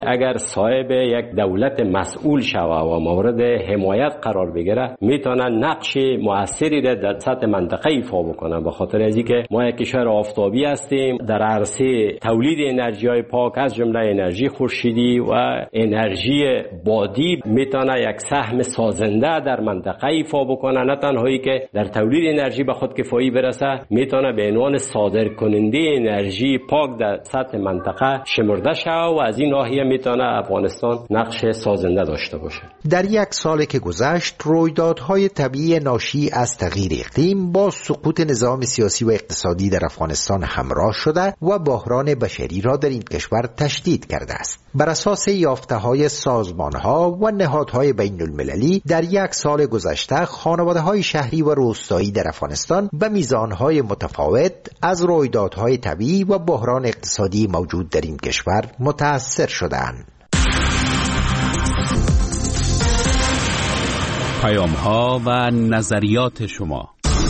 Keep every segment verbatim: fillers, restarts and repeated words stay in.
اگر صاحب یک دولت مسئول شوه و مورد حمایت قرار بگیره میتونه نقش موثری در سطح منطقه ایفا بکنه، به خاطر از اینکه ما یک کشور آفتابی هستیم. در عرصه تولید انرژی های پاک از جمله انرژی خورشیدی و انرژی بادی میتونه یک سهم سازنده در منطقه ایفا بکنه، نه تنهایی که در تولید انرژی به خود کفایی برسه، میتونه به عنوان صادر کننده انرژی پاک در سطح منطقه شمرده شود و از این ناحیه میتونه افغانستان نقش سازنده داشته باشه. در یک سال که گذشت رویدادهای طبیعی ناشی از تغییر اقلیم با سقوط نظام سیاسی و اقتصادی در افغانستان همراه شده و بحران بشری را در این کشور تشدید کرده است. بر اساس یافته‌های سازمان‌ها و نهادهای بین المللی در یک سال گذشته خانواده‌های شهری و روستایی در افغانستان به میزان‌های متفاوت از رویدادهای طبیعی و بحران اقتصادی موجود در این کشور متأثر شدند. پیام‌ها و نظریات شما.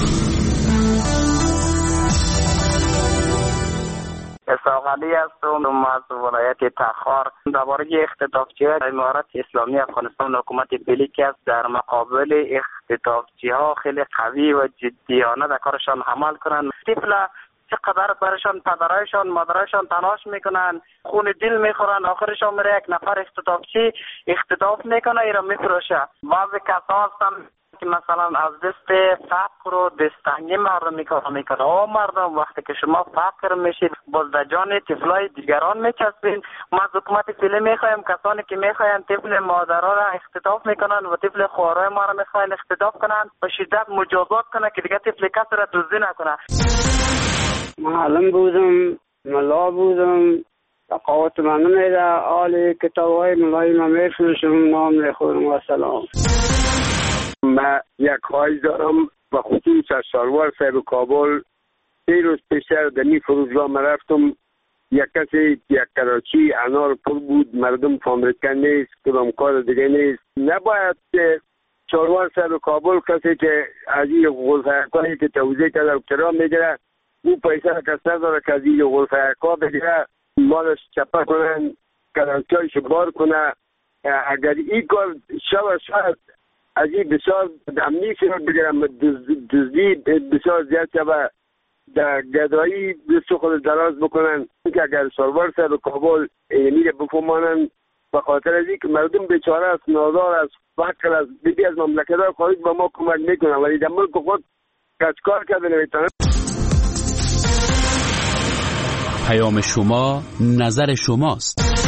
اسحاق علی هستم از ولایت تخار. درباره اختطافچی‌های امارت اسلامی افغانستان حکومت بلیک است در مقابل اختطافچی‌ها خیلی قوی و جدیانه در کارشان عمل کنند. طفل چقدر برشان پدرایشان مادرایشان تلاش میکنن، خون دل میخورن، آخرشان میره یک نفر اختطافچی اختطاف میکنه ایرا میفروشه. بعضی کسا هستن که مثلا از دست فقر و دستنگی مردم میکنه میکنه او مردم وقتی که شما فقر میشید باز در جان طفلای دیگران میچسبین. ما از حکومت فعلی میخوایم کسانی که میخواین طفل مادرها را اختطاف میکنن و طفل خواهرای ما را میخواین اختطاف کنن به شدت مجازات کنه که دیگه طفل کسی را دزدی نکنه. معلم بودم، ملا بودم، تقاوت من نمیده، آل کتاب های ملای من میفروشم، نام میخورم و سلام. من یک خواهش دارم و خصوص از سالوار صاحب کابل. سه روز پیشتر در می فروشگاه من رفتم، یک کسی یک کراچی انار پر بود، مردم فامریکا نیست، کدام کار دیگه نیست. نباید که سالوار صاحب کابل کسی که از این غلفه‌کاری که توضیح کرده کرام میگیره او پیسه را کس نداره که از این غلفه‌کار بگیره مالش چپه کنن کراچیش بار کنه. اگر این کار شود شاید از این بسیار امنی شد بگیرم دزدی بسیار زیاد شود در گدایی دست خود دراز بکنن که اگر سالوار صاحب کابل میره بفهمانن به خاطر از این که مردم بیچاره است، نادار است، فقر است، دیگه از مملکت ها خارج به ما کمک میکنن ولی در ملک خود کار کرده نمیتونن. پیام شما نظر شماست.